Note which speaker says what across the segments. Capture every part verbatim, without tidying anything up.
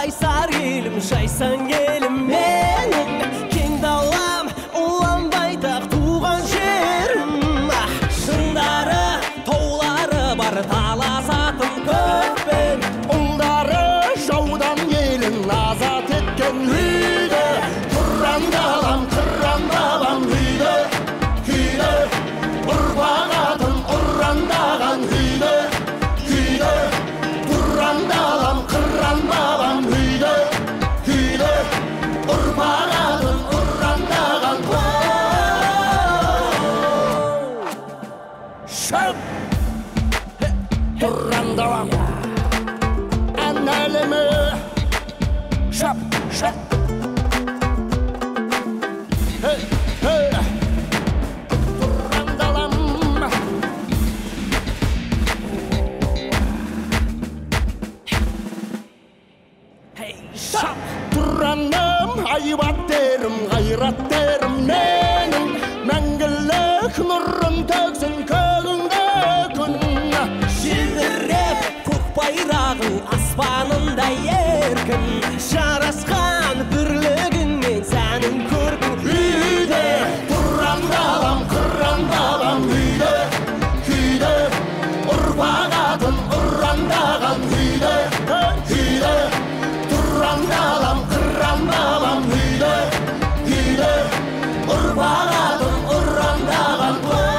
Speaker 1: Қайсар елім, жайсан елім менің, кең далам, ұлан байтақ туған жерім. Шыңдары, таулары бар таласатын көкпен,
Speaker 2: ұлдары жаудан елін азат еткен үйді. Тұран далам, қыран далам үйді, күйді, ұрпақ атын ұрандаған үйді, күйді. Тұран далам, қыран далам үйді, күйді, ұрпақ атын ұрандаған шөп. Тұран далам, ән әлемі шап, шап. Hey, hey. Тұран далам,
Speaker 1: hey, шап.
Speaker 2: Тұраным, айбаттерім, ғайраттерім менің, мәңгілік нұрын төксін көгіңде күн.
Speaker 1: Желбіреп көк байрағың аспанында еркін, жарасқан бірлігіңмен сәнін көргің
Speaker 2: Үйде, тұран далам, қыран далам үйде, күйде, ұрпақ атын ұрандаған үйде, күйде. Тұран далам, қыран далам үйде, күйде, ұрпақ атын ұрандаған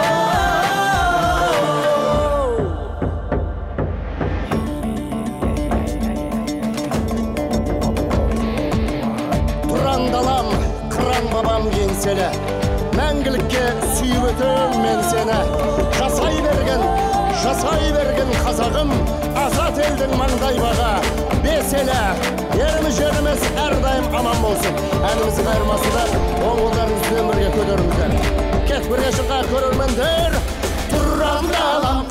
Speaker 2: Тұран далам, қыран бабам еңселі, мәңгілікке сүйіп өтем мен сені. Жасай берген, жасай берген қазағым, азат елдің маңдай баға. Беселі, еріміз жеріміз әрдайым аман болсын. Әніміздің айырмасында оңылдарыңызды өмірге көтеріңіздер. Кет бірге шыққа көрермендер. Тұран далам,